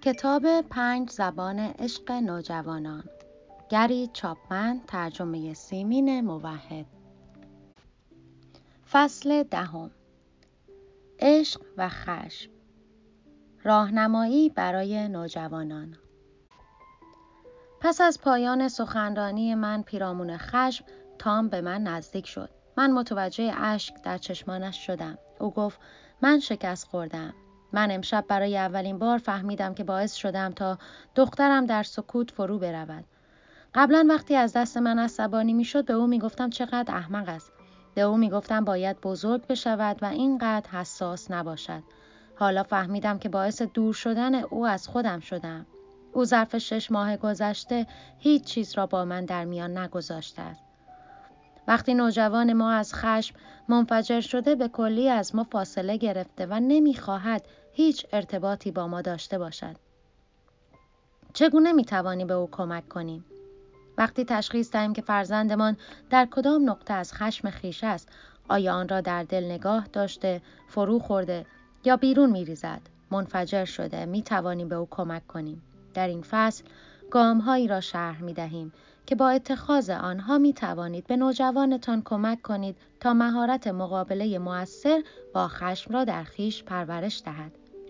کتاب 5 زبان عشق نوجوانان، گری چاپمن، ترجمه سیمین موحد. فصل 10. عشق و خشم، راهنمایی برای نوجوانان. پس از پایان سخنرانی من پیرامون خشم، تام به من نزدیک شد. من متوجه اشک در چشمانش شدم. او گفت من شکست خوردم. من امشب برای اولین بار فهمیدم که باعث شدم تا دخترم در سکوت فرو برود. قبلا وقتی از دست من عصبانی میشد به او میگفتم چقدر احمق است. به او میگفتم باید بزرگ بشود و اینقدر حساس نباشد. حالا فهمیدم که باعث دور شدن او از خودم شدم. او ظرف 6 ماه گذشته هیچ چیز را با من در میان نگذاشته است. وقتی نوجوان ما از خشم منفجر شده به کلی از ما فاصله گرفته و نمیخواهد هیچ ارتباطی با ما داشته باشد. چگونه میتوانی به او کمک کنیم؟ وقتی تشخیص دهیم که فرزندمان در کدام نقطه از خشم خویش است، آیا آن را در دل نگاه داشته، فرو خورده یا بیرون میریزد، منفجر شده، میتوانیم به او کمک کنیم. در این فصل گام‌هایی را شرح می‌دهیم که با اتخاذ آنها می‌توانید به نوجوانتان کمک کنید تا مهارت مقابله مؤثر با خشم را در خویش پرورش دهد.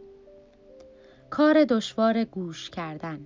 کار دشوار گوش کردن.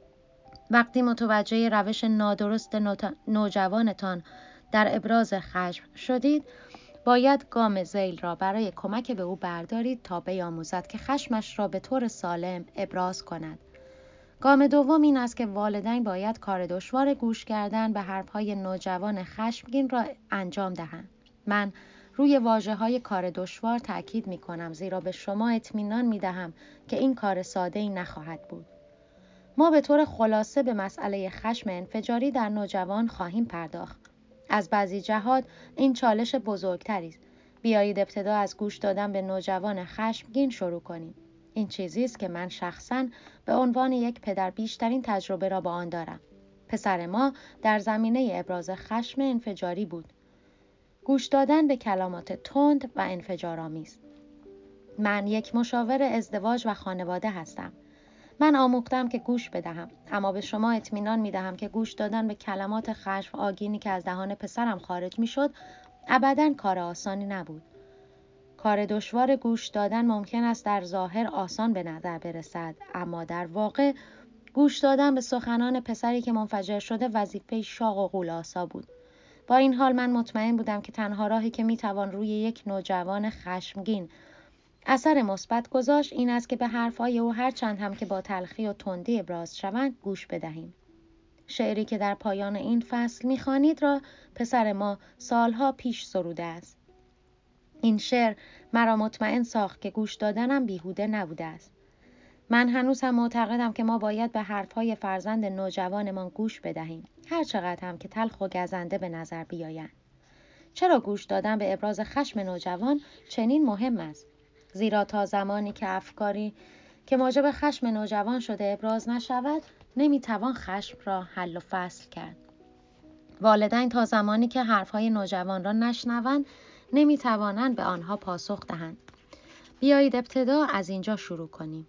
وقتی متوجه روش نادرست نوجوانتان در ابراز خشم شدید، باید گام ذیل را برای کمک به او بردارید تا بیاموزد که خشمش را به طور سالم ابراز کند. گام دوم این است که والدین باید کار دشوار گوش کردن به حرفهای نوجوان خشمگین را انجام دهند. من روی واژه‌های کار دشوار تاکید می‌کنم زیرا به شما اطمینان می‌دهم که این کار ساده‌ای نخواهد بود. ما به طور خلاصه به مسئله خشم انفجاری در نوجوان خواهیم پرداخت. از بعضی جهات این چالش بزرگتری است. بیایید ابتدا از گوش دادن به نوجوان خشمگین شروع کنیم. این چیزی است که من شخصاً به عنوان یک پدر بیشترین تجربه را با آن دارم. پسر ما در زمینه ابراز خشم انفجاری بود. گوش دادن به کلمات تند و انفجارآمیز. من یک مشاور ازدواج و خانواده هستم. من آموختم که گوش بدهم، اما به شما اطمینان می‌دهم که گوش دادن به کلمات خشم آگینی که از دهان پسرم خارج می‌شد ابداً کار آسانی نبود. کار دشوار گوش دادن ممکن است در ظاهر آسان به نظر برسد، اما در واقع گوش دادن به سخنان پسری که منفجر شده وظیفه شاق و غول‌آسا بود. با این حال من مطمئن بودم که تنها راهی که میتوان روی یک نوجوان خشمگین اثر مثبت گذاشت این است که به حرفهای او هر چند هم که با تلخی و تندی ابراز شوند گوش بدهیم. شعری که در پایان این فصل میخوانید را پسر ما سالها پیش سروده است. این شعر مرا مطمئن ساخت که گوش دادنم بیهوده نبوده است. من هنوز هم معتقدم که ما باید به حرفهای فرزند نوجوانمان گوش بدهیم، هر چقدر هم که تلخ و گزنده به نظر بیایند. چرا گوش دادن به ابراز خشم نوجوان چنین مهم است؟ زیرا تا زمانی که افکاری که موجب خشم نوجوان شده ابراز نشود، نمیتوان خشم را حل و فصل کرد. والدین تا زمانی که حرفهای نوجوان را نشنوند، نمیتوانند به آنها پاسخ دهند. بیایید ابتدا از اینجا شروع کنیم.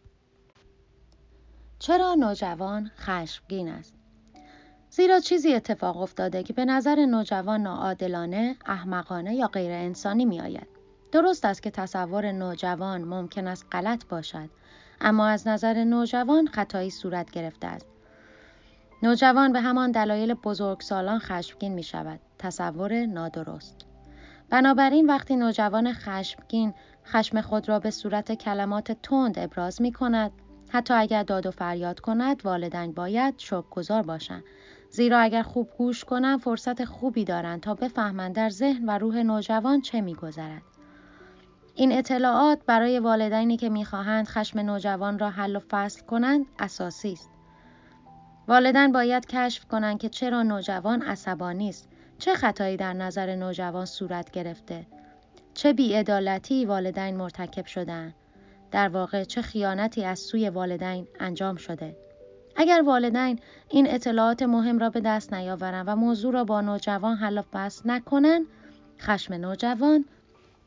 چرا نوجوان خشمگین است؟ زیرا چیزی اتفاق افتاده که به نظر نوجوان ناعادلانه، احمقانه یا غیر انسانی می آید. درست است که تصور نوجوان ممکن است غلط باشد، اما از نظر نوجوان خطایی صورت گرفته است. نوجوان به همان دلایل بزرگسالان خشمگین می شود، تصور نادرست. بنابراین وقتی نوجوان خشمگین خشم خود را به صورت کلمات تند ابراز می کند، حتی اگر داد و فریاد کند، والدین باید شکرگزار باشند. زیرا اگر خوب گوش کنند فرصت خوبی دارند تا بفهمند در ذهن و روح نوجوان چه می‌گذرد. این اطلاعات برای والدینی که می‌خواهند خشم نوجوان را حل و فصل کنند اساسی است. والدین باید کشف کنند که چرا نوجوان عصبانی است، چه خطایی در نظر نوجوان صورت گرفته، چه بی‌عدالتی والدین مرتکب شدند، در واقع چه خیانتی از سوی والدین انجام شده. اگر والدین این اطلاعات مهم را به دست نیاورند و موضوع را با نوجوان حل و فصل نکنند، خشم نوجوان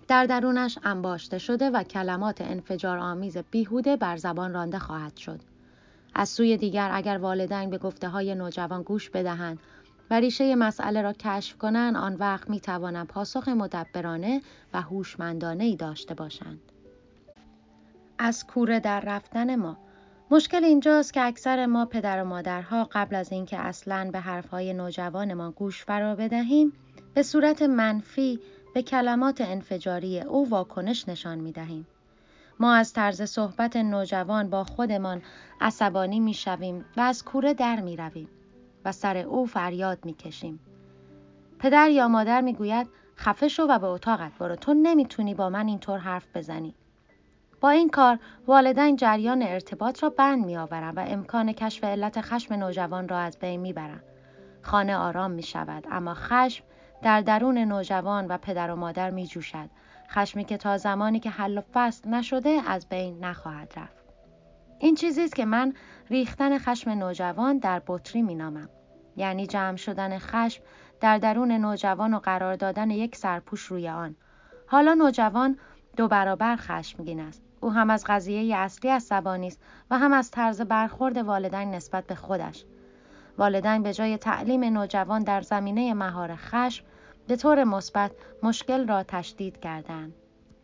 در درونش انباشته شده و کلمات انفجارآمیز بیهوده بر زبان رانده خواهد شد. از سوی دیگر اگر والدین به گفته‌های نوجوان گوش بدهند و ریشه مسئله را کشف کنند، آن وقت می‌توانند پاسخ مدبرانه و هوشمندانه‌ای داشته باشند. از کوره در رفتن ما. مشکل اینجاست که اکثر ما پدر و مادرها قبل از اینکه اصلاً به حرفهای نوجوانمان گوش فرا بدهیم، به صورت منفی به کلمات انفجاری او واکنش نشان می‌دهیم. ما از طرز صحبت نوجوان با خودمان عصبانی می‌شویم و از کوره در می‌رویم و سر او فریاد می‌کشیم. پدر یا مادر می‌گوید خفه شو و به اتاقت برو، تو نمی‌تونی با من اینطور حرف بزنی. با این کار والدین جریان ارتباط را بند می‌آورند و امکان کشف علت خشم نوجوان را از بین می‌برند. خانه آرام می‌شود، اما خشم در درون نوجوان و پدر و مادر می‌جوشد. خشمی که تا زمانی که حل و فصل نشده از بین نخواهد رفت. این چیزی است که من ریختن خشم نوجوان در بطری می‌نامم. یعنی جمع شدن خشم در درون نوجوان و قرار دادن یک سرپوش روی آن. حالا نوجوان 2 برابر خشمگین است. او هم از قضیه اصلی عصبانی است و هم از طرز برخورد والدین نسبت به خودش. والدین به جای تعلیم نوجوان در زمینه مهار خشم، به طور مثبت مشکل را تشدید کردند.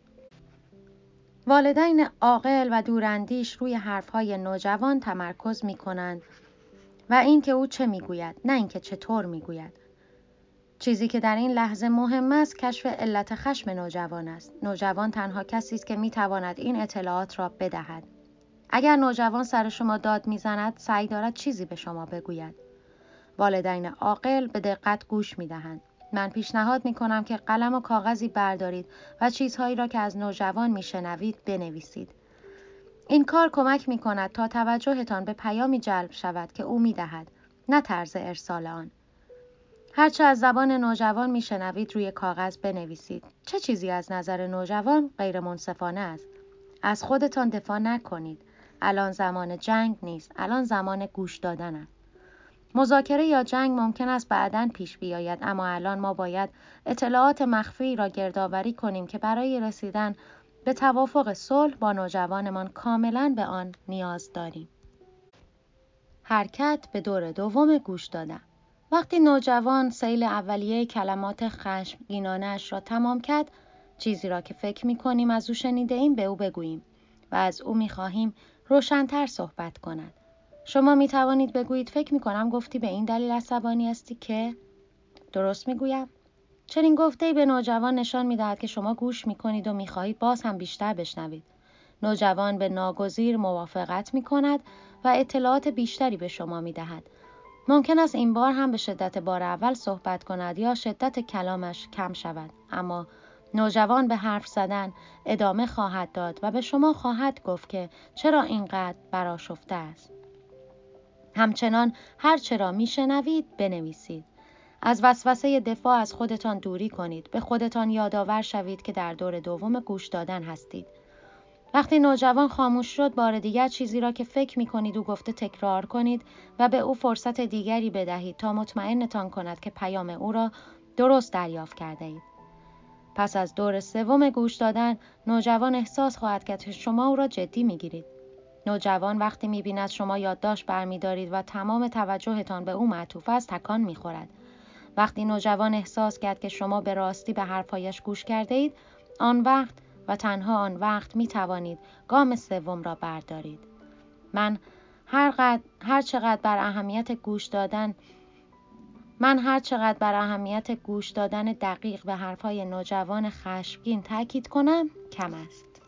والدین عاقل و دوراندیش روی حرفهای نوجوان تمرکز می‌کنند و اینکه او چه می‌گوید، نه اینکه چطور می‌گوید. چیزی که در این لحظه مهم است کشف علت خشم نوجوان است. نوجوان تنها کسی است که می‌تواند این اطلاعات را بدهد. اگر نوجوان سر شما داد می‌زند، سعی دارد چیزی به شما بگوید. والدین عاقل به دقت گوش می‌دهند. من پیشنهاد می‌کنم که قلم و کاغذی بردارید و چیزهایی را که از نوجوان می‌شنوید بنویسید. این کار کمک می‌کند تا توجهتان به پیامی جلب شود که او می‌دهد، نه طرز ارسال آن. هرچه از زبان نوجوان می‌شنوید روی کاغذ بنویسید. چه چیزی از نظر نوجوان غیر منصفانه است؟ از خودتان دفاع نکنید. الان زمان جنگ نیست، الان زمان گوش دادن است. مذاکره یا جنگ ممکن است بعداً پیش بیاید، اما الان ما باید اطلاعات مخفی را گردآوری کنیم که برای رسیدن به توافق صلح با نوجوانمان کاملاً به آن نیاز داریم. حرکت به دور دوم گوش دادن. وقتی نوجوان سیل اولیه کلمات خشمگینانه‌اش را تمام کرد، چیزی را که فکر می‌کنیم از او شنیده‌ایم به او بگوییم و از او می‌خواهیم روشن‌تر صحبت کند. شما می‌توانید بگویید فکر می‌کنم گفتی به این دلیل عصبانی هستی که درست می‌گویم. چنین گفته‌ای به نوجوان نشان می‌دهد که شما گوش می‌کنید و می‌خواهید باز هم بیشتر بشنوید. نوجوان به ناگزیر موافقت می‌کند و اطلاعات بیشتری به شما می‌دهد. ممکن است این بار هم به شدت بار اول صحبت کند یا شدت کلامش کم شود، اما نوجوان به حرف زدن ادامه خواهد داد و به شما خواهد گفت که چرا اینقدر برآشفته است. همچنان هر چه را میشنوید بنویسید. از وسوسه دفاع از خودتان دوری کنید. به خودتان یادآور شوید که در دور دوم گوش دادن هستید. وقتی نوجوان خاموش شد، بار دیگر چیزی را که فکر می‌کنید او گفته تکرار کنید و به او فرصت دیگری بدهید تا مطمئنتان کند که پیام او را درست دریافت کرده اید. پس از دور سوم گوش دادن، نوجوان احساس خواهد کرد که شما او را جدی می‌گیرید. نوجوان وقتی می‌بیند شما یادداشت برمی‌دارید و تمام توجهتان به او معطوف است، تکان می‌خورد. وقتی نوجوان احساس کرد که شما به راستی به حرفایش گوش کرده اید، آن وقت و تنها آن وقت می توانید گام سوم را بردارید. من هر چقدر بر اهمیت گوش دادن دقیق به حرفهای نوجوان خشمگین تاکید کنم، کم است.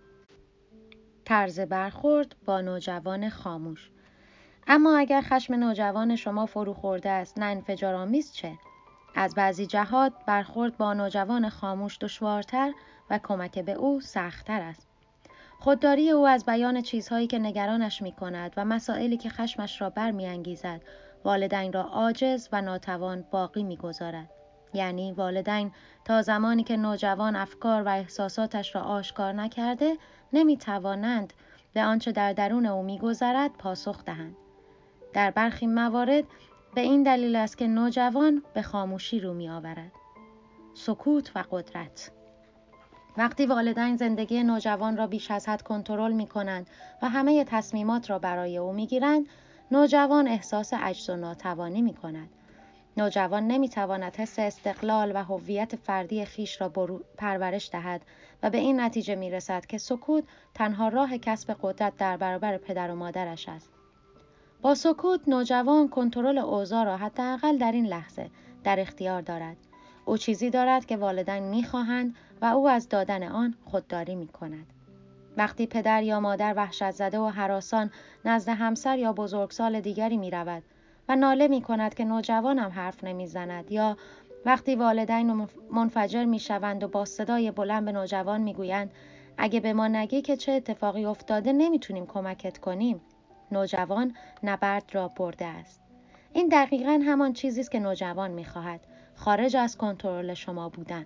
طرز برخورد با نوجوان خاموش. اما اگر خشم نوجوان شما فرو خورده است، نه انفجارآمیز چه؟ از بعضی جهات برخورد با نوجوان خاموش دشوارتر و کمک به او سخت‌تر است. خودداری او از بیان چیزهایی که نگرانش می‌کند و مسائلی که خشمش را برمی‌انگیزد، والدین را عاجز و ناتوان باقی می‌گذارد. یعنی والدین تا زمانی که نوجوان افکار و احساساتش را آشکار نکرده، نمی‌توانند به آنچه در درون او می‌گذرد پاسخ دهند. در برخی موارد به این دلیل است که نوجوان به خاموشی رو می‌آورد. سکوت و قدرت. وقتی والدین زندگی نوجوان را بیش از حد کنترل می‌کنند و همه تصمیمات را برای او می‌گیرند، نوجوان احساس عجز و ناتوانی می‌کند. نوجوان نمی‌تواند حس استقلال و هویت فردی خیش را پرورش دهد و به این نتیجه می‌رسد که سکوت تنها راه کسب قدرت در برابر پدر و مادرش است. با سکوت نوجوان کنترل اوضاع را حداقل در این لحظه در اختیار دارد. او چیزی دارد که والدین می‌خواهند و او از دادن آن خودداری می‌کند. وقتی پدر یا مادر وحشت زده و هراسان نزد همسر یا بزرگسال دیگری می‌رود و ناله می‌کند که نوجوانم حرف نمی‌زند، یا وقتی والدین منفجر می‌شوند و با صدای بلند به نوجوان می‌گویند اگه به ما نگی که چه اتفاقی افتاده نمی‌تونیم کمکت کنیم، نوجوان نبرد را برده است. این دقیقاً همان چیزی است که نوجوان می‌خواهد، خارج از کنترل شما بودن.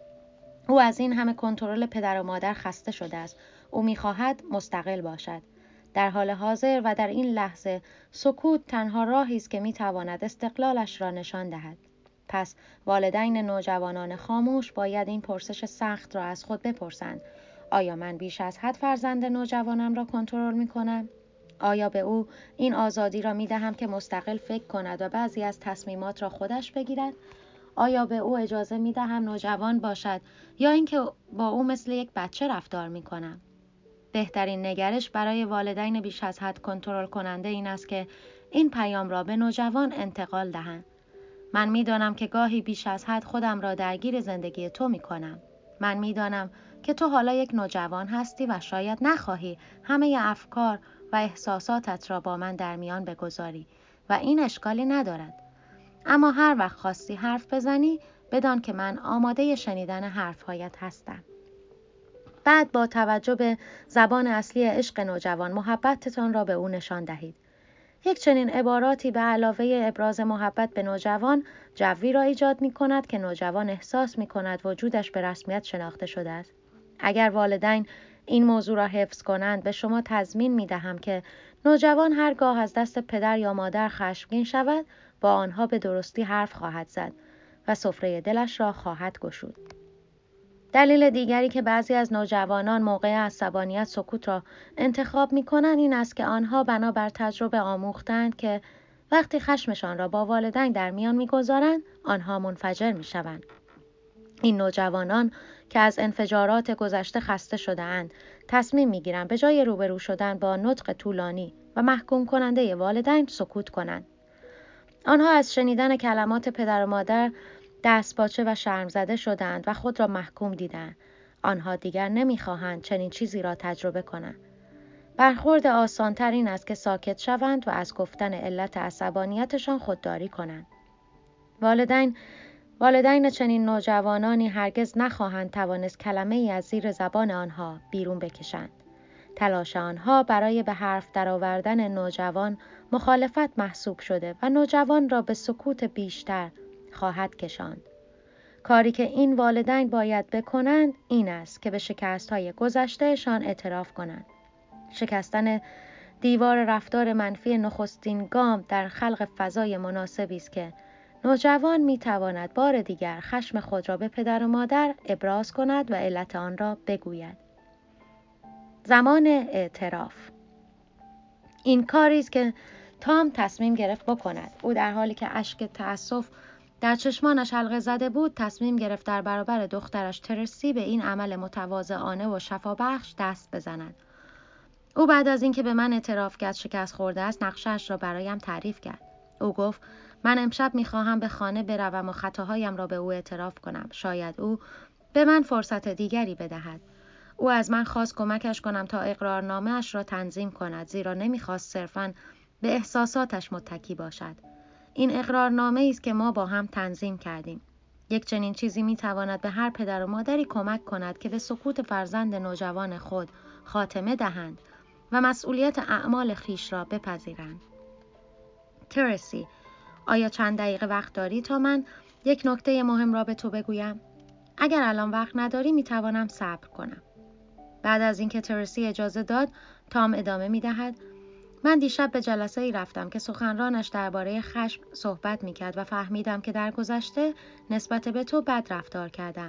او از این همه کنترل پدر و مادر خسته شده است. او می‌خواهد مستقل باشد. در حال حاضر و در این لحظه سکوت تنها راهی است که می‌تواند استقلالش را نشان دهد. پس والدین نوجوانان خاموش باید این پرسش سخت را از خود بپرسند: آیا من بیش از حد فرزند نوجوانم را کنترل می‌کنم؟ آیا به او این آزادی را می‌دهم که مستقل فکر کند و بعضی از تصمیمات را خودش بگیرد؟ آیا به او اجازه می‌دهم نوجوان باشد یا اینکه با او مثل یک بچه رفتار می‌کنم؟ بهترین نگرش برای والدین بیش از حد کنترل کننده این است که این پیام را به نوجوان انتقال دهند: من می‌دانم که گاهی بیش از حد خودم را درگیر زندگی تو می‌کنم. من می‌دانم که تو حالا یک نوجوان هستی و شاید نخواهی همه افکار و احساساتت را با من در میان بگذاری و این اشکالی ندارد. اما هر وقت خواستی حرف بزنی، بدان که من آماده شنیدن حرفهایت هستم. بعد با توجه به زبان اصلی عشق نوجوان محبتتان را به او نشان دهید. یک چنین عباراتی به علاوه ابراز محبت به نوجوان جوی را ایجاد می کند که نوجوان احساس می کند وجودش به رسمیت شناخته شده است. اگر والدین این موضوع را حفظ کنند، به شما تضمین می دهم که نوجوان هرگاه از دست پدر یا مادر خشمگین شود، با آنها به درستی حرف خواهد زد و سفره دلش را خواهد گشود. دلیل دیگری که بعضی از نوجوانان موقع عصبانیت سکوت را انتخاب می‌کنند این است که آنها بنابر تجربه آموختند که وقتی خشمشان را با والدین در میان می‌گذارند، آنها منفجر می‌شوند. این نوجوانان که از انفجارات گذشته خسته شده‌اند، تصمیم می‌گیرند به جای روبرو شدن با نطق طولانی و محکوم کننده والدین سکوت کنند. آنها از شنیدن کلمات پدر و مادر دستپاچه و شرمزده شدند و خود را محکوم دیدند. آنها دیگر نمی‌خواهند چنین چیزی را تجربه کنند. برخورد آسان‌تر این است که ساکت شوند و از گفتن علت عصبانیتشان خودداری کنند. والدین چنین نوجوانانی هرگز نخواهند توانست کلمه‌ای از زیر زبان آنها بیرون بکشند. تلاش آنها برای به حرف درآوردن نوجوان مخالفت محسوب شده و نوجوان را به سکوت بیشتر خواهد کشاند. کاری که این والدین باید بکنند این است که به شکست‌های گذشتهشان اعتراف کنند. شکستن دیوار رفتار منفی نخستین گام در خلق فضای مناسبی است که نوجوان می‌تواند بار دیگر خشم خود را به پدر و مادر ابراز کند و علت آن را بگوید. زمان اعتراف. این کاری است که تام تصمیم گرفت بکند. او در حالی که اشک تأسف در چشمانش حلقه زده بود، تصمیم گرفت در برابر دخترش ترسی به این عمل متواضعانه و شفابخش دست بزند. او بعد از اینکه به من اعتراف کرد شکست خورده است، نقشه‌اش را برایم تعریف کرد. او گفت: من امشب می‌خواهم به خانه بروم و خطاهایم را به او اعتراف کنم. شاید او به من فرصت دیگری بدهد. او از من خواست کمکش کنم تا اقرارنامه‌اش را تنظیم کند، زیرا نمی‌خواست صرفاً به احساساتش متکی باشد. این اقرارنامه‌ای است که ما با هم تنظیم کردیم. یک چنین چیزی می‌تواند به هر پدر و مادری کمک کند که به سکوت فرزند نوجوان خود خاتمه دهند و مسئولیت اعمال خیش را بپذیرند. ترسی، آیا چند دقیقه وقت داری تا من یک نکته مهم را به تو بگویم؟ اگر الان وقت نداری می‌توانم صبر کنم. بعد از اینکه ترسی اجازه داد، تام ادامه می‌دهد: من دیشب به جلسه‌ای رفتم که سخنرانش درباره خشم صحبت می‌کرد و فهمیدم که در گذشته نسبت به تو بد رفتار کردم.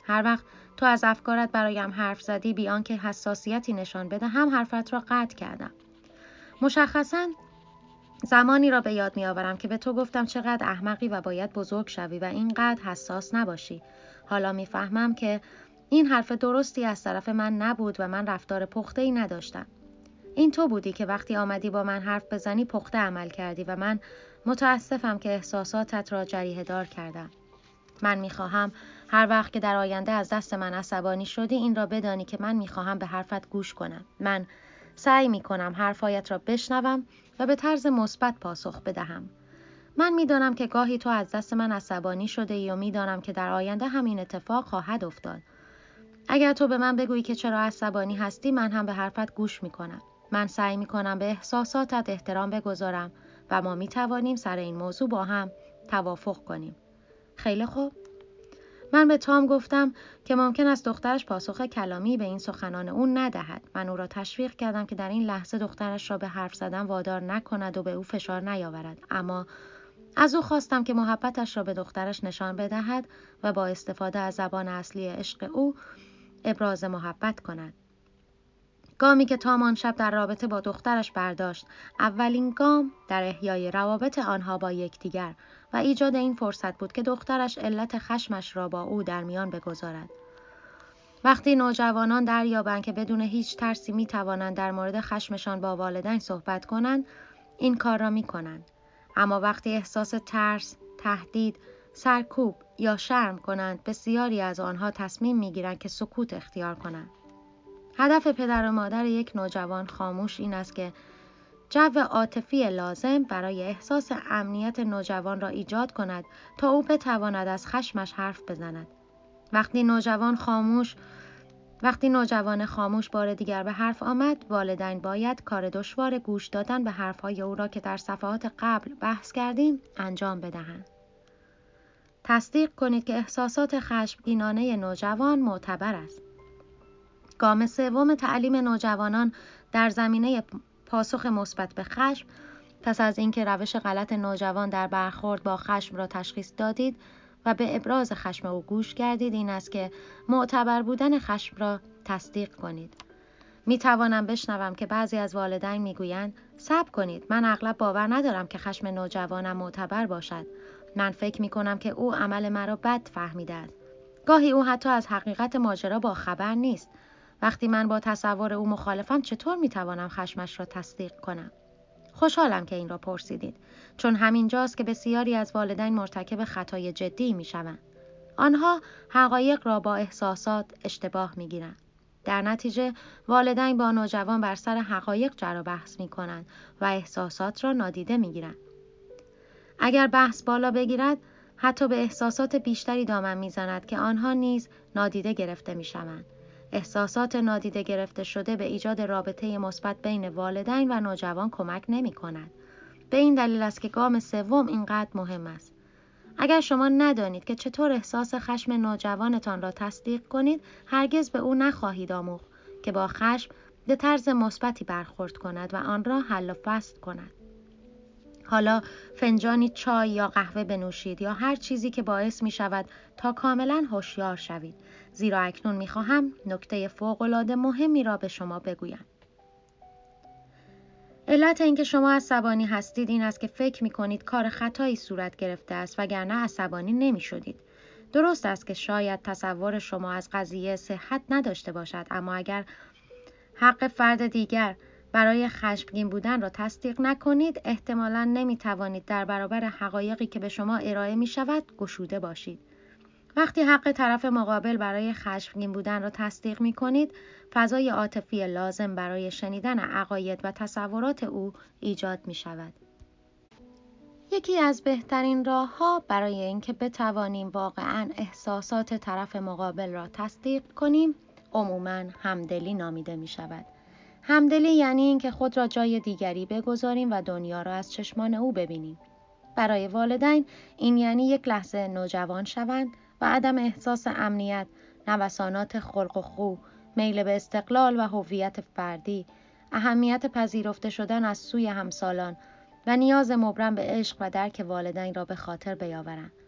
هر وقت تو از افکارت برایم حرف زدی بی آنکه حساسیتی نشان بدهم حرفت را قطع کردم. مشخصاً زمانی را به یاد می‌آورم که به تو گفتم چقدر احمقی و باید بزرگ شوی و اینقدر حساس نباشی. حالا می‌فهمم که این حرف درستی از طرف من نبود و من رفتار پخته‌ای نداشتم. این تو بودی که وقتی آمدی با من حرف بزنی پخته عمل کردی و من متاسفم که احساساتت را جریحه دار کردم. من می‌خواهم هر وقت که در آینده از دست من عصبانی شدی این را بدانی که من می‌خواهم به حرفت گوش کنم. من سعی می‌کنم حرفایت را بشنوم و به طرز مثبت پاسخ بدهم. من می‌دانم که گاهی تو از دست من عصبانی شده ای و می‌دانم که در آینده همین اتفاق خواهد افتاد. اگر تو به من بگویی که چرا عصبانی هستی من هم به حرفت گوش می‌کنم. من سعی می‌کنم به احساساتت احترام بگذارم و ما می‌توانیم سر این موضوع با هم توافق کنیم. خیلی خوب. من به تام گفتم که ممکن است دخترش پاسخ کلامی به این سخنان او ندهد. من او را تشویق کردم که در این لحظه دخترش را به حرف زدن وادار نکند و به او فشار نیاورد. اما از او خواستم که محبتش را به دخترش نشان بدهد و با استفاده از زبان اصلی عشق او ابراز محبت کند. گامی که تام آن شب در رابطه با دخترش برداشت، اولین گام در احیای روابط آنها با یکدیگر و ایجاد این فرصت بود که دخترش علت خشمش را با او در میان بگذارد. وقتی نوجوانان دریابند که بدون هیچ ترسی می توانند در مورد خشمشان با والدین صحبت کنند، این کار را می کنند. اما وقتی احساس ترس، تهدید، سرکوب یا شرم کنند، بسیاری از آنها تصمیم می گیرند که سکوت اختیار کنند. هدف پدر و مادر یک نوجوان خاموش این است که جو عاطفی لازم برای احساس امنیت نوجوان را ایجاد کند تا او بتواند از خشمش حرف بزند. وقتی نوجوان خاموش بار دیگر به حرف آمد، والدین باید کار دشوار گوش دادن به حرفهای او را که در صفحات قبل بحث کردیم انجام بدهند. تصدیق کنید که احساسات خشمگینانه نوجوان معتبر است. گام سوم تعلیم نوجوانان در زمینه پاسخ مثبت به خشم. پس از اینکه روش غلط نوجوان در برخورد با خشم را تشخیص دادید و به ابراز خشم او گوش کردید، این است که معتبر بودن خشم را تصدیق کنید. می توانم بشنوم که بعضی از والدین می گویند صبر کنید، من اغلب باور ندارم که خشم نوجوانم معتبر باشد. من فکر می کنم که او عمل مرا بد فهمیده است. گاهی او حتی از حقیقت ماجرا با خبر نیست. وقتی من با تصور او مخالفم چطور می توانم خشمش را تصدیق کنم؟ خوشحالم که این را پرسیدید، چون همین جاست که بسیاری از والدین مرتکب خطای جدی می شوند. آنها حقایق را با احساسات اشتباه می گیرند. در نتیجه والدین با نوجوان بر سر حقایق جر و بحث می کنند و احساسات را نادیده می گیرند. اگر بحث بالا بگیرد، حتی به احساسات بیشتری دامن می زند که آنها نیز نادیده گرفته می شوند. احساسات نادیده گرفته شده به ایجاد رابطه مثبت بین والدین و نوجوان کمک نمی کند. به این دلیل است که گام سوم اینقدر مهم است. اگر شما ندانید که چطور احساس خشم نوجوانتان را تصدیق کنید، هرگز به او نخواهید آموخت که با خشم به طرز مثبتی برخورد کند و آن را حل و فصل کند. حالا فنجانی چای یا قهوه بنوشید یا هر چیزی که باعث می شود تا کاملا هوشیار شوید، زیرا اکنون می خواهم نکته فوق‌العاده مهمی را به شما بگویم. علت اینکه شما عصبانی هستید این است که فکر می کنید کار خطایی صورت گرفته است، وگرنه عصبانی نمی شدید. درست است که شاید تصور شما از قضیه صحت نداشته باشد، اما اگر حق فرد دیگر برای خشمگین بودن را تصدیق نکنید، احتمالاً نمی توانید در برابر حقایقی که به شما ارائه می شود گشوده باشید. وقتی حق طرف مقابل برای خشمگین بودن را تصدیق می کنید، فضای عاطفی لازم برای شنیدن عقاید و تصورات او ایجاد می شود. یکی از بهترین راه‌ها برای اینکه بتوانیم واقعاً احساسات طرف مقابل را تصدیق کنیم، عموماً همدلی نامیده می شود. همدلی یعنی اینکه خود را جای دیگری بگذاریم و دنیا را از چشمان او ببینیم. برای والدین این یعنی یک لحظه نوجوان شوند و عدم احساس امنیت، نوسانات خلق و خو، میل به استقلال و هویت فردی، اهمیت پذیرفته شدن از سوی همسالان و نیاز مبرم به عشق و درک والدین را به خاطر بیاورند.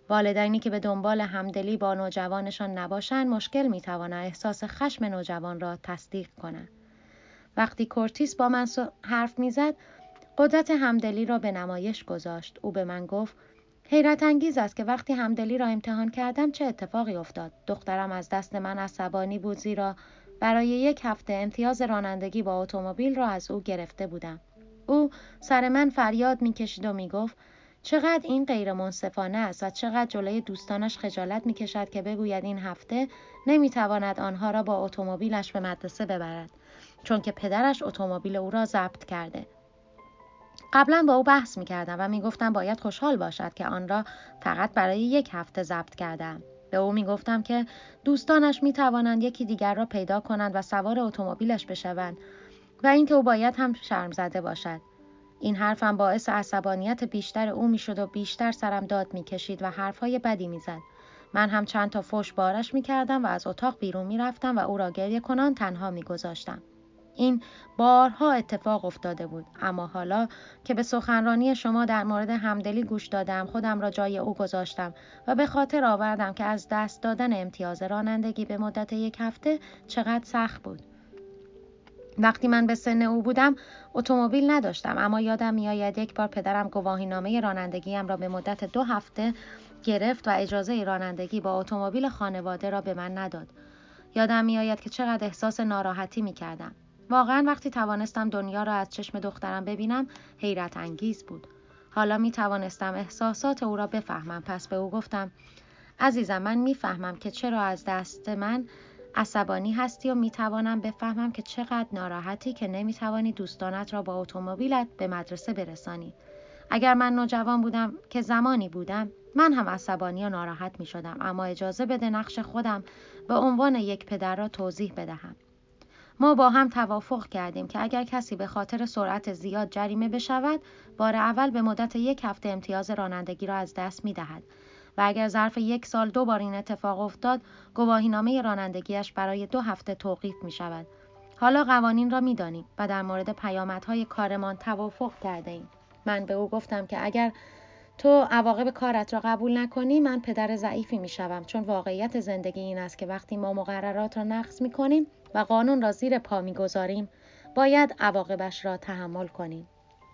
والدینی که به دنبال همدلی با نوجوانشان نباشند مشکل می‌تواند احساس خشم نوجوان را تصدیق کند. وقتی کورتیس با من حرف می‌زد، قدرت همدلی را به نمایش گذاشت. او به من گفت: حیرت انگیز است که وقتی همدلی را امتحان کردم چه اتفاقی افتاد. دخترم از دست من عصبانی بود، زیرا برای 1 هفته امتیاز رانندگی با اتومبیل را از او گرفته بودم. او سر من فریاد می‌کشید و می‌گفت چقدر این غیر منصفانه است و چقدر جلوی دوستانش خجالت می‌کشد که بگوید این هفته نمی‌تواند آنها را با اتومبیلش به مدرسه ببرد، چون که پدرش اتومبیل او را ضبط کرده. قبلا با او بحث می‌کردم و می‌گفتم باید خوشحال باشد که آن را فقط برای 1 هفته ضبط کردم. به او می‌گفتم که دوستانش می‌توانند یکی دیگر را پیدا کنند و سوار اتومبیلش بشوند و اینکه او باید هم شرم‌زده باشد. این حرفم باعث عصبانیت بیشتر او می‌شد و بیشتر سرم داد می‌کشید و حرف‌های بدی می‌زد. من هم چند تا فحش بارش می‌کردم و از اتاق بیرون می‌رفتم و او را گریه کنان تنها می‌گذاشتم. این بارها اتفاق افتاده بود، اما حالا که به سخنرانی شما در مورد همدلی گوش دادم، خودم را جای او گذاشتم و به خاطر آوردم که از دست دادن امتیاز رانندگی به مدت 1 هفته چقدر سخت بود. وقتی من به سن او بودم اتومبیل نداشتم، اما یادم میآید یک بار پدرم گواهینامه رانندگیم را به مدت 2 هفته گرفت و اجازه رانندگی با اتومبیل خانواده را به من نداد. یادم میآید که چقدر احساس ناراحتی می‌کردم. واقعا وقتی توانستم دنیا را از چشم دخترم ببینم حیرت انگیز بود. حالا می توانستم احساسات او را بفهمم. پس به او گفتم: عزیزم، من میفهمم که چرا از دست من عصبانی هستی و میتوانم بفهمم که چقدر ناراحتی که نمیتوانی دوستانت را با اتومبیلت به مدرسه برسانی. اگر من نوجوان بودم که زمانی بودم، من هم عصبانی و ناراحت می شدم، اما اجازه بده نقش خودم به عنوان یک پدر را توضیح بدهم. ما با هم توافق کردیم که اگر کسی به خاطر سرعت زیاد جریمه بشود، بار اول به مدت 1 هفته امتیاز رانندگی را از دست می دهد و اگر ظرف 1 سال 2 بار این اتفاق افتاد، گواهینامه رانندگیش برای 2 هفته توقیف می شود. حالا قوانین را می دانیم و در مورد پیامدهای کارمان توافق کرده ایم. من به او گفتم که اگر تو عواقب کارت را قبول نکنی، من پدر ضعیفی می شوم، چون واقعیت زندگی این است که وقتی ما مقررات را نقض می کنیم و قانون را زیر پا می گذاریم، باید عواقبش را تحمل کنیم.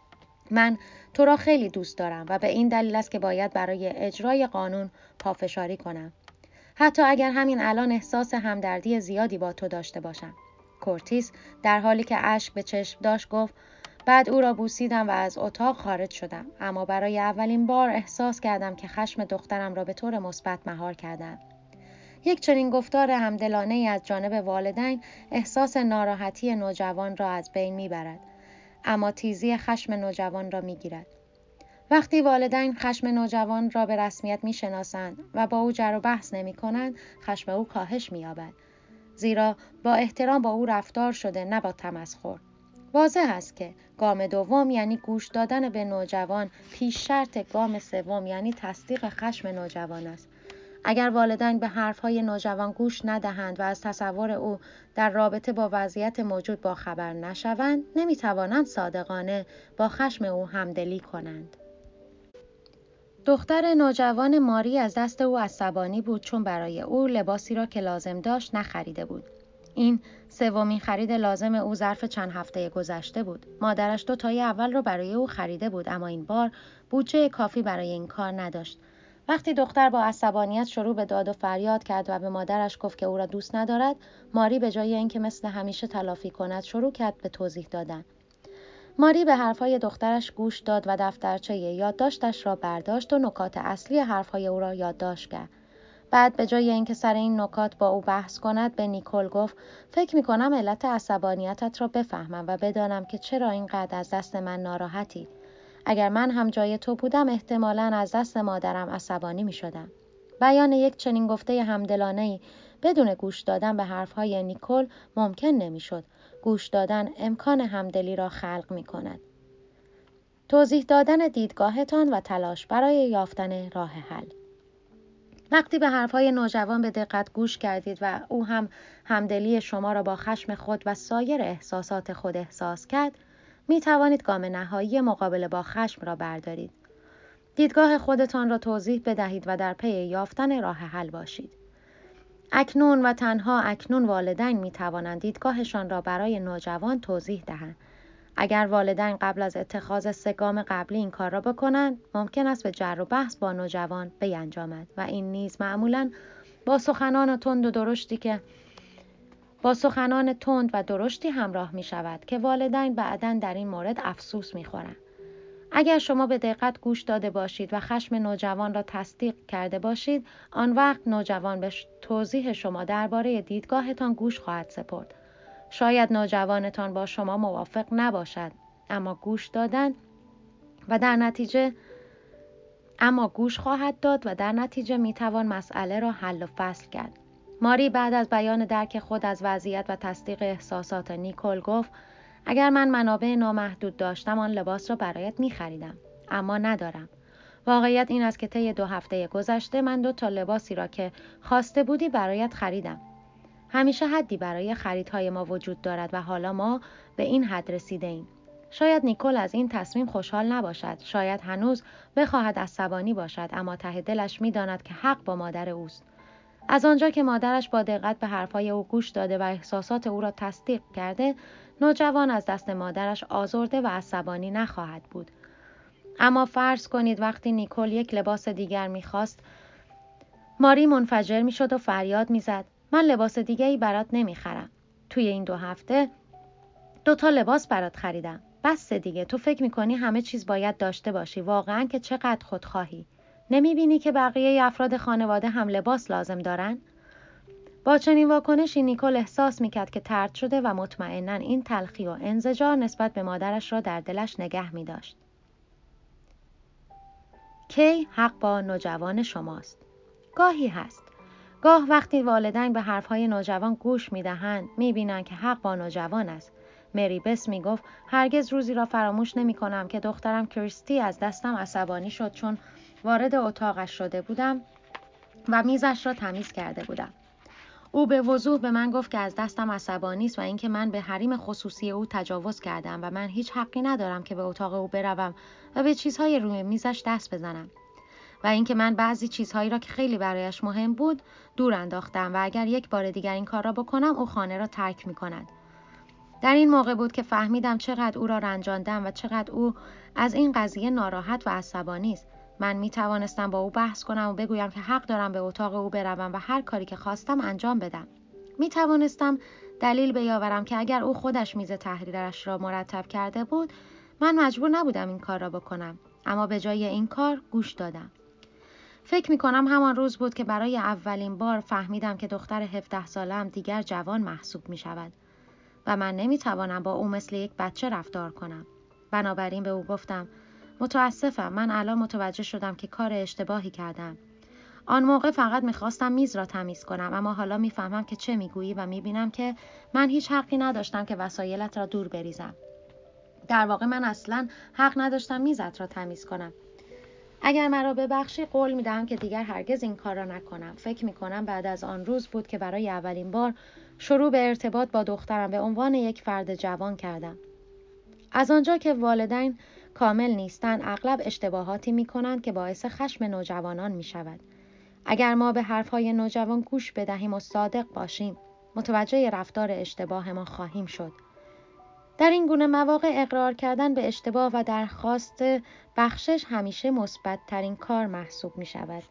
من تو را خیلی دوست دارم و به این دلیل است که باید برای اجرای قانون پافشاری کنم، حتی اگر همین الان احساس همدردی زیادی با تو داشته باشم. کورتیس در حالی که اشک به چشم داشت گفت: بعد او را بوسیدم و از اتاق خارج شدم، اما برای اولین بار احساس کردم که خشم دخترم را به طور مثبت مهار کردم. یک چنین گفتار همدلانه‌ای از جانب والدین احساس ناراحتی نوجوان را از بین میبرد، اما تیزی خشم نوجوان را میگیرد. وقتی والدین خشم نوجوان را به رسمیت میشناسند و با او جر و بحث نمی‌کنند، خشم او کاهش می‌یابد، زیرا با احترام با او رفتار شده، نه با تمسخر. واضح است که گام دوم یعنی گوش دادن به نوجوان پیش شرط گام سوم یعنی تصدیق خشم نوجوان است. اگر والدین به حرفهای نوجوان گوش ندهند و از تصور او در رابطه با وضعیت موجود با خبر نشوند، نمیتوانند صادقانه با خشم او همدلی کنند. دختر نوجوان ماری از دست او عصبانی بود، چون برای او لباسی را که لازم داشت نخریده بود. این 3مین خرید لازم او ظرف چند هفته گذشته بود. مادرش 2 تای اول را برای او خریده بود، اما این بار بودجه کافی برای این کار نداشت. وقتی دختر با عصبانیت شروع به داد و فریاد کرد و به مادرش گفت که او را دوست ندارد، ماری به جای اینکه مثل همیشه تلافی کند، شروع کرد به توضیح دادن. ماری به حرفهای دخترش گوش داد و دفترچه یادداشتش را برداشت و نکات اصلی حرفهای او را یادداشت کرد. بعد به جای اینکه سر این نکات با او بحث کند، به نیکول گفت: فکر می‌کنم علت عصبانیتت را بفهمم و بدانم که چرا اینقدر از دست من ناراحتی. اگر من هم جای تو بودم، احتمالاً از دست مادرم عصبانی می‌شدم. بیان یک چنین گفته همدلانه‌ای بدون گوش دادن به حرفهای نیکول ممکن نمی‌شد. گوش دادن امکان همدلی را خلق می‌کند. توضیح دادن دیدگاهتان و تلاش برای یافتن راه حل. وقتی به حرفهای نوجوان به دقت گوش کردید و او هم همدلی شما را با خشم خود و سایر احساسات خود احساس کرد، می توانید گام نهایی مقابله با خشم را بردارید. دیدگاه خودتان را توضیح بدهید و در پی یافتن راه حل باشید. اکنون و تنها اکنون والدین می توانند دیدگاهشان را برای نوجوان توضیح دهند. اگر والدین قبل از اتخاذ 3 گام قبلی این کار را بکنند، ممکن است به جر و بحث با نوجوان بینجامد و این نیز معمولاً با سخنان تند و درشتی همراه می شود که والدین بعداً در این مورد افسوس می خورند. اگر شما به دقت گوش داده باشید و خشم نوجوان را تصدیق کرده باشید، آن وقت نوجوان به توضیح شما درباره دیدگاهتان گوش خواهد سپرد. شاید نوجوانتان با شما موافق نباشد، اما گوش خواهد داد و در نتیجه می توان مسئله را حل و فصل کرد. ماری بعد از بیان درک خود از وضعیت و تصدیق احساسات نیکول گفت: اگر من منابع نامحدود داشتم آن لباس را برایت می خریدم، اما ندارم. واقعیت این است که طی 2 هفته گذشته من 2 تا لباسی را که خواسته بودی برایت خریدم. همیشه حدی برای خریدهای ما وجود دارد و حالا ما به این حد رسیده ایم. شاید نیکول از این تصمیم خوشحال نباشد، شاید هنوز بخواهد عصبانی باشد، اما ته دلش می داند که حق با مادر اوست. از آنجا که مادرش با دقت به حرفهای او گوش داده و احساسات او را تصدیق کرده، نوجوان از دست مادرش آزرده و عصبانی نخواهد بود. اما فرض کنید وقتی نیکول یک لباس دیگر می‌خواست، ماری منفجر می‌شد و فریاد می‌زد: من لباس دیگری برات نمی‌خرم. توی این 2 هفته 2 تا لباس برات خریدم. بس دیگه، تو فکر می‌کنی همه چیز باید داشته باشی. واقعاً که چقدر خودخواهی. نمی‌بینی که بقیه افراد خانواده هم لباس لازم دارن؟ با چنین واکنشی نیکول احساس می‌کرد که طرد شده و مطمئناً این تلخی و انزجار نسبت به مادرش را در دلش نگه می‌داشت. کی حق با نوجوان شماست؟ گاهی هست. گاه وقتی والدین به حرفهای نوجوان گوش می‌دهند، می‌بینند که حق با نوجوان است. مری بس می‌گفت: هرگز روزی را فراموش نمی‌کنم که دخترم کریستی از دستم عصبانی شد چون وارد اتاقش شده بودم و میزش را تمیز کرده بودم. او به وضوح به من گفت که از دستم عصبانی است و اینکه من به حریم خصوصی او تجاوز کردم و من هیچ حقی ندارم که به اتاق او بروم و به چیزهای روی میزش دست بزنم و اینکه من بعضی چیزهایی را که خیلی برایش مهم بود دور انداختم و اگر یک بار دیگر این کار را بکنم او خانه را ترک می‌کند. در این موقع بود که فهمیدم چقدر او را رنجاندم و چقدر او از این قضیه ناراحت و عصبانی است. من می توانستم با او بحث کنم و بگویم که حق دارم به اتاق او بروم و هر کاری که خواستم انجام بدم. می توانستم دلیل بیاورم که اگر او خودش میز تحریرش را مرتب کرده بود، من مجبور نبودم این کار را بکنم. اما به جای این کار گوش دادم. فکر می کنم همان روز بود که برای اولین بار فهمیدم که دختر 17 سالم دیگر جوان محسوب می شود و من نمی توانم با او مثل یک بچه رفتار کنم. بنابراین به او گفتم: متاسفم، من الان متوجه شدم که کار اشتباهی کردم. آن موقع فقط میخواستم میز را تمیز کنم، اما حالا میفهمم که چه میگویی و میبینم که من هیچ حقی نداشتم که وسایلت را دور بریزم. در واقع من اصلا حق نداشتم میزت را تمیز کنم. اگر مرا ببخشی قول میدهم که دیگر هرگز این کار را نکنم. فکر میکنم بعد از آن روز بود که برای اولین بار شروع به ارتباط با دخترم به عنوان یک فرد جوان کردم. از آنجا که والدین کامل نیستند، اغلب اشتباهاتی می‌کنند که باعث خشم نوجوانان می‌شود. اگر ما به حرف‌های نوجوان گوش بدهیم و صادق باشیم، متوجه رفتار اشتباه ما خواهیم شد. در این گونه مواقع اقرار کردن به اشتباه و درخواست بخشش همیشه مثبت‌ترین کار محسوب می‌شود.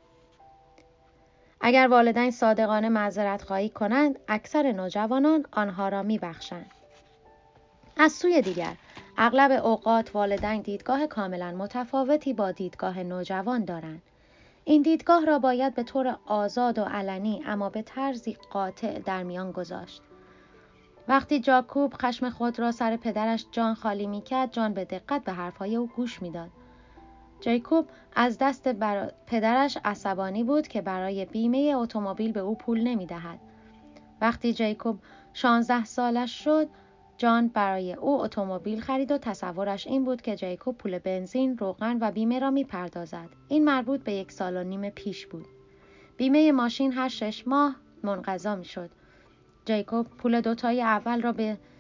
اگر والدین صادقانه معذرت خواهی کنند، اکثر نوجوانان آنها را می‌بخشند. از سوی دیگر، اغلب اوقات والدین دیدگاه کاملا متفاوتی با دیدگاه نوجوان دارند. این دیدگاه را باید به طور آزاد و علنی اما به طرزی قاطع در میان گذاشت. وقتی جاکوب خشم خود را سر پدرش جان خالی می‌کرد، جان به دقت به حرفهای او گوش می‌داد. جیکوب از دست پدرش عصبانی بود که برای بیمه اتومبیل به او پول نمی‌دهد. وقتی جیکوب 16 سالش شد، جان برای او اتومبیل خرید و تصورش این بود که جیکوب پول بنزین، روغن و بیمه را می‌پردازد. این مربوط به 1.5 سال پیش بود. بیمه ماشین هر 6 ماه منقضا می‌شد. جیکوب پول 2 تای اول را به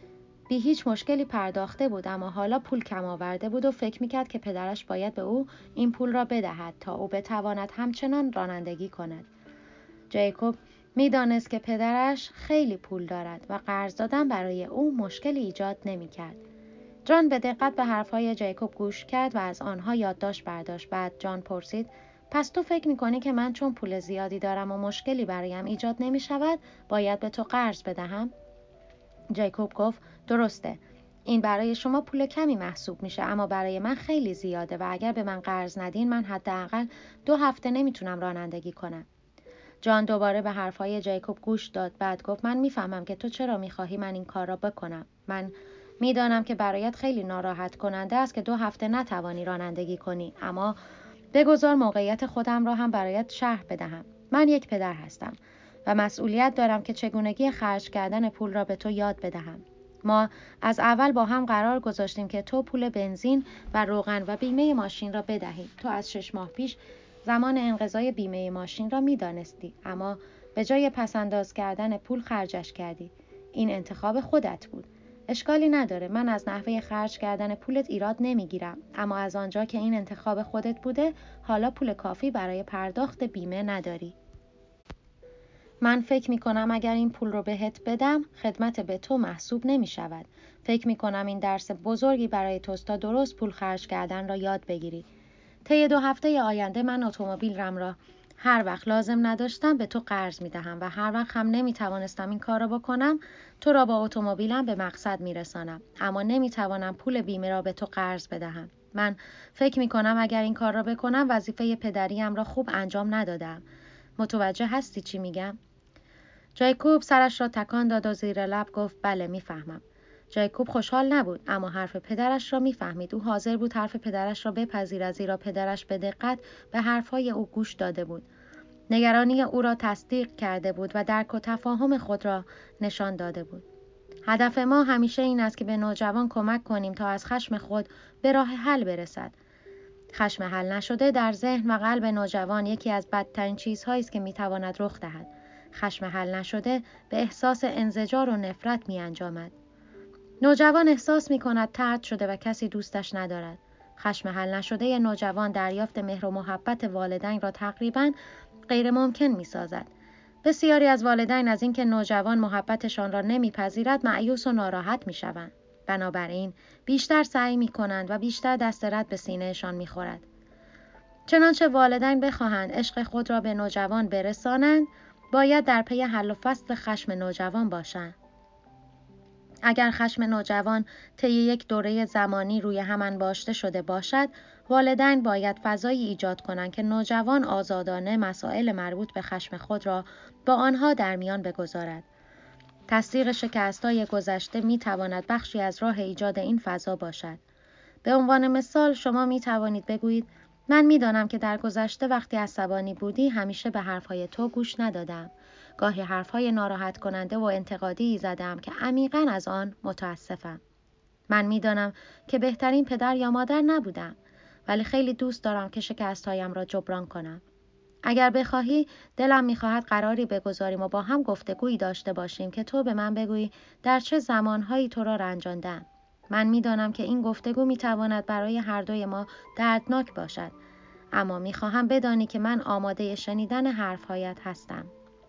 بی هیچ مشکلی پرداخته بود، اما حالا پول کم آورده بود و فکر میکرد که پدرش باید به او این پول را بدهد تا او بتواند همچنان رانندگی کند. جیکوب میدانست که پدرش خیلی پول دارد و قرض دادن برای او مشکلی ایجاد نمیکرد. جان به دقت به حرفهای جیکوب گوش کرد و از آنها یادداشت برداشت. بعد جان پرسید: پس تو فکر میکنی که من چون پول زیادی دارم و مشکلی برایم ایجاد نمیشود باید به تو قرض بدهم؟ جیکوب گفت: درسته. این برای شما پول کمی محسوب میشه، اما برای من خیلی زیاده و اگر به من قرض ندین من حداقل 2 هفته نمیتونم رانندگی کنم. جان دوباره به حرفهای جیکوب گوش داد. بعد گفت: من میفهمم که تو چرا میخواهی من این کار را بکنم. من میدانم که برایت خیلی ناراحت کننده است که 2 هفته نتوانی رانندگی کنی، اما بگذار موقعیت خودم را هم برایت شرح بدهم. من یک پدر هستم و مسئولیت دارم که چگونگی خرج کردن پول را به تو یاد بدهم. ما از اول با هم قرار گذاشتیم که تو پول بنزین و روغن و بیمه ماشین را بدهی. تو از 6 ماه پیش زمان انقضای بیمه ماشین را میدانستی، اما به جای پسنداز کردن پول خرجش کردی. این انتخاب خودت بود. اشکالی نداره، من از نحوه خرج کردن پولت ایراد نمیگیرم، اما از آنجا که این انتخاب خودت بوده حالا پول کافی برای پرداخت بیمه نداری. من فکر میکنم اگر این پول رو بهت بدم خدمت به تو محسوب نمی شود. فکر میکنم این درس بزرگی برای توست تا درست پول خرج کردن را یاد بگیری. طی 2 هفته آینده من اتومبیلم را هر وقت لازم نداشتم به تو قرض میدهم و هر وقت هم نمیتوانستم این کار را بکنم تو را با اتومبیلم به مقصد میرسانم، اما نمیتوانم پول بیمه را به تو قرض بدهم. من فکر میکنم اگر این کار را بکنم وظیفه پدریم را خوب انجام ندادم. متوجه هستی چی میگم؟ جیکوب سرش را تکان داد و زیر لب گفت: بله میفهمم. جیکوب خوشحال نبود، اما حرف پدرش را میفهمید. او حاضر بود حرف پدرش را بپذیرد، زیرا پدرش به دقت به حرفهای او گوش داده بود. نگرانی او را تصدیق کرده بود و درک و تفاهم خود را نشان داده بود. هدف ما همیشه این است که به نوجوان کمک کنیم تا از خشم خود به راه حل برسد. خشم حل نشده در ذهن و قلب نوجوان یکی از بدترین چیزهایی است که میتواند رخ دهد. خشم حل نشده به احساس انزجار و نفرت می انجامد. نوجوان احساس می کند طرد شده و کسی دوستش ندارد. خشم حل نشده نوجوان دریافت مهر و محبت والدین را تقریباً غیر ممکن می سازد. بسیاری از والدین از اینکه نوجوان محبتشان را نمیپذیرد مایوس و ناراحت می شوند. بنابراین بیشتر سعی می کنند و بیشتر دست رد به سینهشان می خورد. چنانچه والدین بخواهند عشق خود را به نوجوان برسانند، باید در پی حل و فصل خشم نوجوان باشند. اگر خشم نوجوان طی یک دوره زمانی روی هم انباشته شده باشد، والدین باید فضایی ایجاد کنند که نوجوان آزادانه مسائل مربوط به خشم خود را با آنها در میان بگذارد. تصدیق شکست‌های گذشته می‌تواند بخشی از راه ایجاد این فضا باشد. به عنوان مثال شما می‌توانید بگویید: من می‌دانم که در گذشته وقتی عصبانی بودی همیشه به حرفهای تو گوش ندادم. گاهی حرفهای ناراحت کننده و انتقادی زدم که عمیقاً از آن متاسفم. من می‌دانم که بهترین پدر یا مادر نبودم، ولی خیلی دوست دارم که شکست‌هایم را جبران کنم. اگر بخواهی دلم می‌خواهد قراری بگذاریم و با هم گفتگویی داشته باشیم که تو به من بگویی در چه زمانهایی تو را رنجاندم. من می‌دانم که این گفتگو می‌تواند برای هر دوی ما دردناک باشد، اما می‌خواهم بدانی که من آماده شنیدن حرف‌هایت هستم.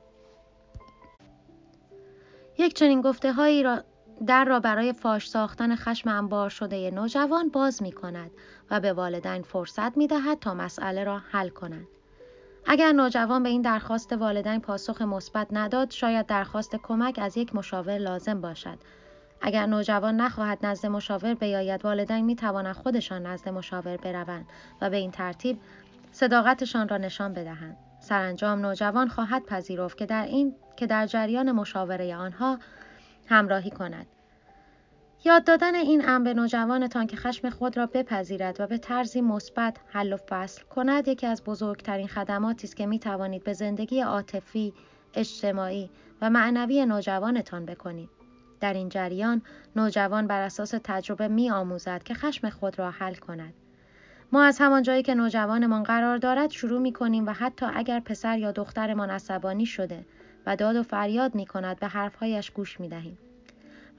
یک چنین گفته‌هایی را برای فاش ساختن خشم انبار شده نوجوان باز می‌کند و به والدین فرصت می‌دهد تا مسئله را حل کنند. اگر نوجوان به این درخواست والدین پاسخ مثبت نداد، شاید درخواست کمک از یک مشاور لازم باشد. اگر نوجوان نخواهد نزد مشاور بیاید، والدین می‌توانند خودشان نزد مشاور بروند و به این ترتیب صداقتشان را نشان بدهند. سرانجام نوجوان خواهد پذیرفت که در جریان مشاوره آنها همراهی کند. یاد دادن این امر به نوجوانتان که خشم خود را بپذیرد و به طرزی مثبت حل و فصل کند یکی از بزرگترین خدماتی است که می توانید به زندگی عاطفی، اجتماعی و معنوی نوجوانتان بکنید. در این جریان نوجوان بر اساس تجربه می آموزد که خشم خود را حل کند. ما از همان جایی که نوجوانمان قرار دارد شروع می کنیم و حتی اگر پسر یا دخترمان عصبانی شده و داد و فریاد می کند به حرفهایش گوش می دهیم.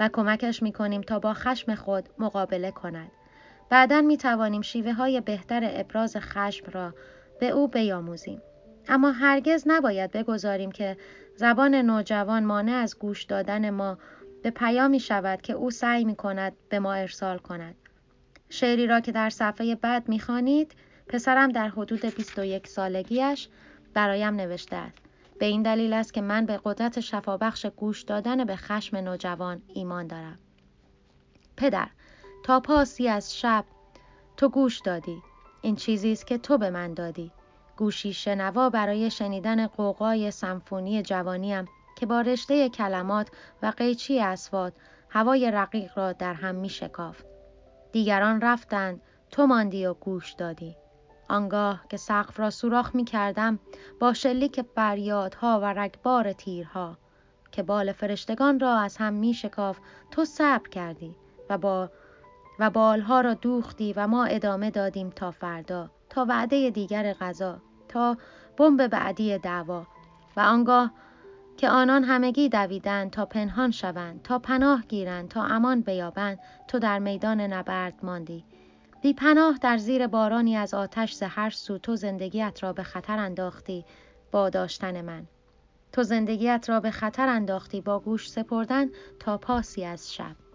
و کمکش می‌کنیم تا با خشم خود مقابله کند. بعداً می‌توانیم شیوه‌های بهتر ابراز خشم را به او بیاموزیم. اما هرگز نباید بگذاریم که زبان نوجوان مانع از گوش دادن ما به پیامی شود که او سعی می‌کند به ما ارسال کند. شعری را که در صفحه بعد می‌خوانید، پسرم در حدود 21 سالگیش برایم نوشته است. به این دلیل است که من به قدرت شفابخش گوش دادن به خشم نوجوان ایمان دارم. پدر، تا پاسی از شب تو گوش دادی. این چیزی است که تو به من دادی. گوشی شنوا برای شنیدن غوغای سمفونی جوانیم که با رشته کلمات و قیچی اصوات هوای رقیق را در هم می شکافت. دیگران رفتند، تو ماندی و گوش دادی. آنگاه که سقف را سوراخ می کردم با شلیک فریادها و رگبار تیرها که بال فرشتگان را از هم می شکافت، تو صبر کردی و بالها را دوختی و ما ادامه دادیم تا فردا، تا وعده دیگر غذا، تا بمب بعدی دعوا. و آنگاه که آنان همگی دویدند تا پنهان شوند، تا پناه گیرند، تا امان بیابند، تو در میدان نبرد ماندی. بی پناه در زیر بارانی از آتش ز هر سو تو زندگیت را به خطر انداختی با داشتن من. تو زندگیت را به خطر انداختی با گوش سپردن تا پاسی از شب.